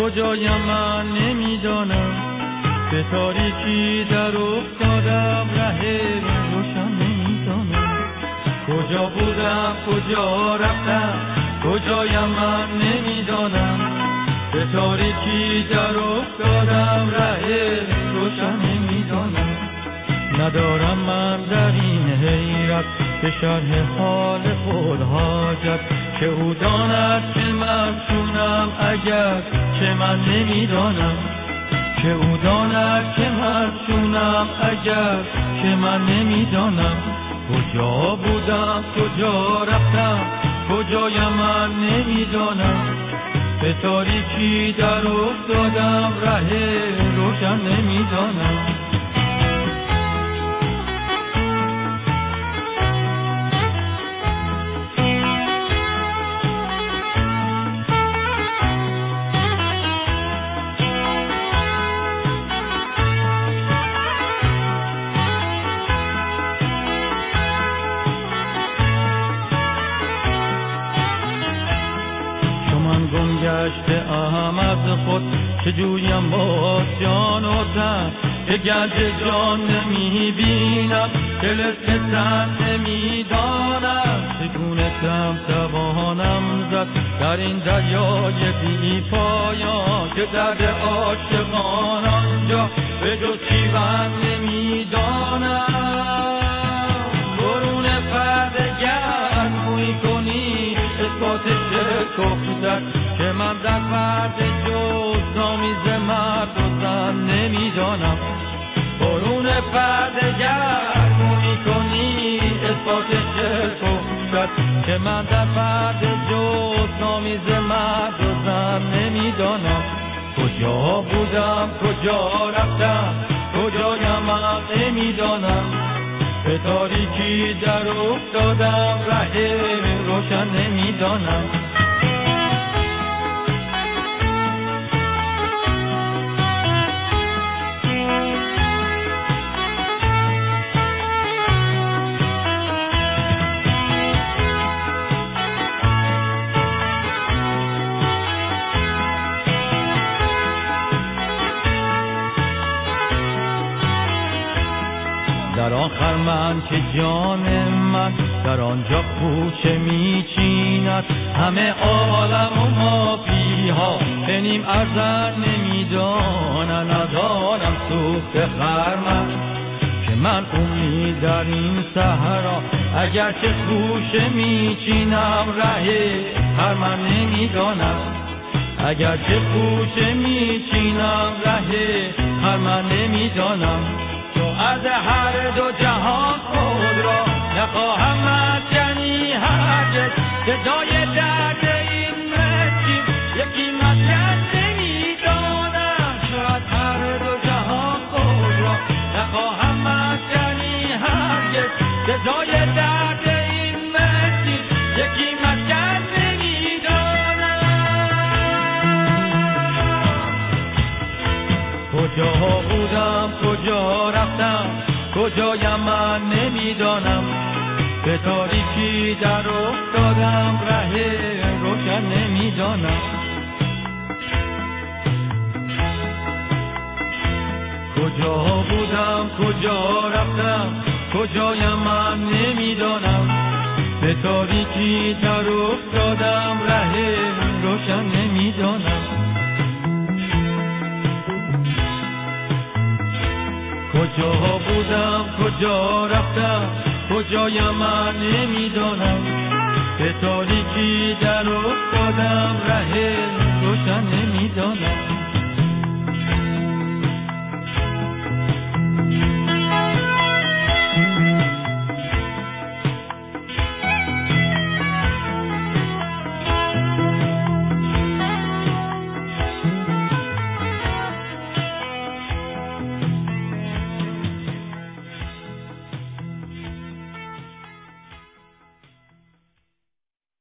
کجایم من نمیدانم، به تاریکی در افتادم ره روشن نمیدانم. کجا بودم کجا رفتم کجایم من نمیدانم، به تاریکی در افتادم ره روشن نمیدانم. ندارم من در این حیرت به شرح حال خود حاجت، که او داند که من چونم اگر که من نمیدانم، که او داند که من چونم اگر که من نمیدانم. کجا بودم کجا رفتم کجایم من نمیدانم، به تاریکی در افتادم ره روشن نمیدانم. گم گشته ام از خود که جویم باز جان و تن، که گنج جان نمی بینم دل تن نمی دانم. چگونه توانم زد در این دریای بی پایان، که درد عاشقان آنجا به جز چیون نمی دانم. برون پرده گرموی کنی اثبات شکفتت، که من در پرده جز آمیز مرد و زن نمیدانم. برون پرده گرموی کنی اثبات شکفتت، که من در پرده جز آمیز مرد و زن نمیدانم. کجا بودم کجا رفتم کجایم من نمیدانم، به تاریکی در افتادم ره روشن نمیدانم. در آن خرمن که جان من در آنجا خوشه میچیند، همه عالم و ما بیها به نیم ارزن نمیدانن. ندارم سوخت خرمن که من امید در این صحرا، اگر چه خوشه میچینم ره خرمن نمیدانم. اگر چه خوشه میچینم ره خرمن نمیدانم. از هر دو جهان خود را نخواهم مسکنی هرگز، که جای درد این مسکین یکی مسکن نمیدانم. از هر دو جهان خود را نخواهم مسکنی هرگز، که جای درد این مسکین یکی مسکن نمیدانم. کجا بودم کجا رفتم کجایم من نمیدانم، به تاریکی در افتادم ره روشن نمیدانم. کجا بودم کجا رفتم کجایم من نمیدانم، به تاریکی در افتادم ره روشن نمیدانم. کجا بودم کجا رفتم کجایم من نمیدانم، به تاریکی در افتادم ره روشن نمیدانم.